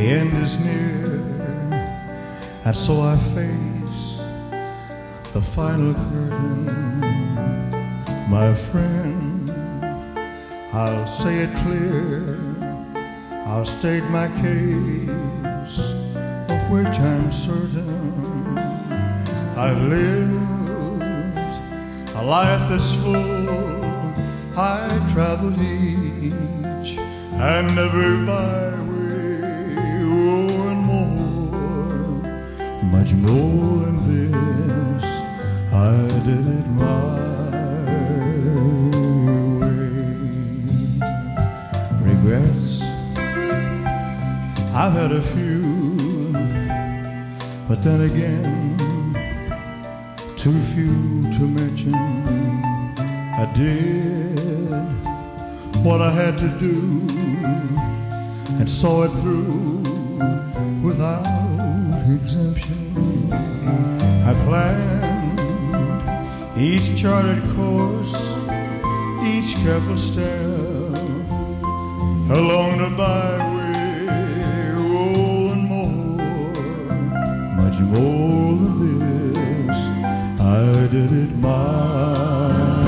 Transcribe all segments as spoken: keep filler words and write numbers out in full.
the end is near, and so I face the final curtain. My friend, I'll say it clear, I'll state my case, of which I'm certain. I've lived a life that's full, I traveled each and every byway, oh, and more, much more than this, I did it my way. Regrets, I've had a few, but then again, too few to mention. I did what I had to do and saw it through without exemption. I planned each charted course, each careful step along the byway, oh, and more, much more than this, I did it my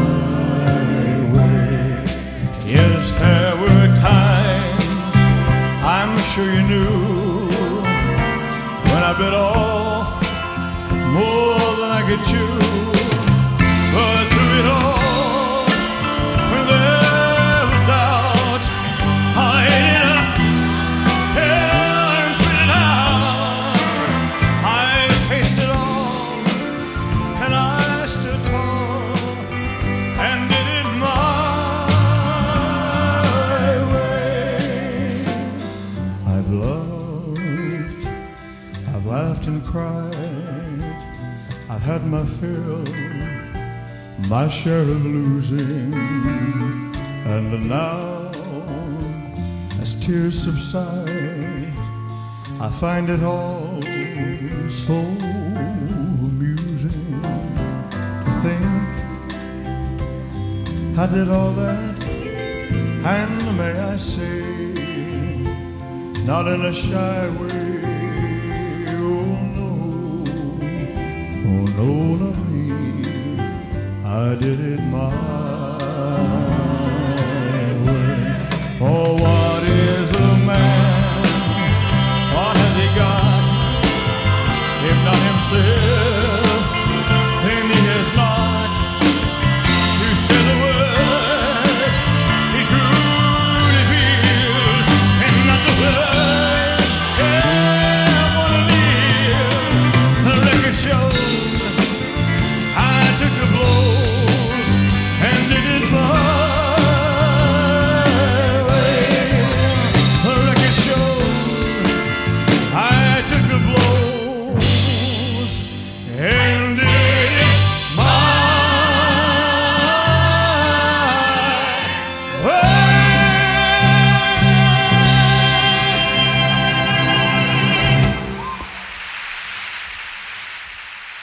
way. Yes, there were times, I'm sure you knew, when I bit off more than I could chew. But through it all, when there was doubt, I ate it up, hell, and spit it out. I faced it all, and I stood tall, and did it my way. I've loved, I've laughed and cried, I've had my fill, my share of losing, and now, as tears subside, I find it all so amusing to think I did all that, and may I say, not in a shy way. Oh no, oh no, not me. I did it my way. For what is a man? What has he got? If not himself?